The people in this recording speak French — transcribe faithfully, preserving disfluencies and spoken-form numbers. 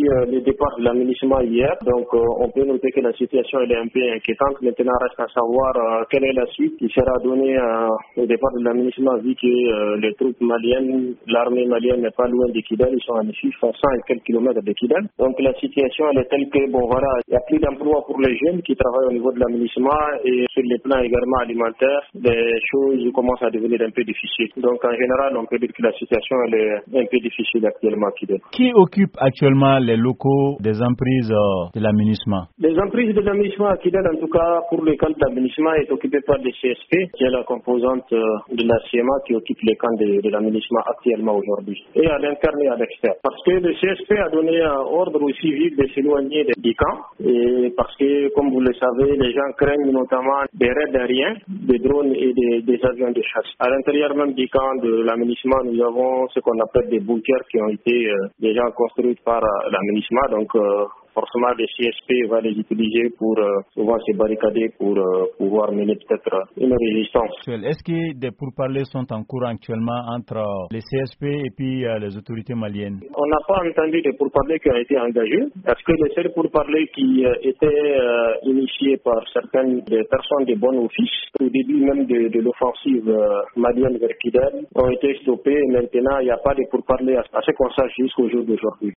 euh, le départ de l'aménagement hier. Donc euh, on peut noter que la situation elle est un peu inquiétante. Maintenant reste à savoir euh, quelle est la suite qui sera donnée euh, au départ de l'aménagement, vu que euh, les troupes maliennes, l'armée malienne n'est pas loin de Kidal, ils sont à cent et quelques kilomètres de Kidal. Donc la situation elle est telle que bon voilà, il n'y a plus d'emploi pour les jeunes qui travaillent au niveau de l'aménagement et sur les plans également alimentaires, les choses commencent à devenir un peu difficiles. Donc en général, on peut dire que la situation elle est un peu difficile actuellement à Kidal. Qui occupe actuellement les locaux des emprises euh, de l'aménagement? Les emprises de l'aménagement à Kidal, en tout cas pour le camp d'aménagement, est occupé par le C S P, qui est la composante euh, de la C M A qui occupe les camps de, de l'aménagement actuellement aujourd'hui, et à l'interne et à l'externe. Parce que le C S P a donné un ordre aux civils de s'éloigner des camps, et parce que, comme vous le savez, les gens craignent notamment des raids aériens, des drones et des, des avions de chasse. À l'intérieur même du camp de l'aménagement, nous avons ce qu'on appelle des bunkers qui ont été euh, déjà construits par euh, l'aménagement, donc euh, forcément le C S P va les utiliser pour euh, souvent se barricader pour euh, pouvoir mener peut-être une résistance. Est-ce que des pourparlers sont en cours actuellement entre les C S P et puis euh, les autorités maliennes? On n'a pas entendu de pourparlers qui ont été engagés, parce que les seuls pourparlers qui euh, étaient euh, initiés par certaines des personnes de bon office au début même de, de l'offensive euh, malienne vers Kidal ont été stoppés. Maintenant, il n'y a pas de pourparlers à, à ce qu'on sache jusqu'au jour d'aujourd'hui.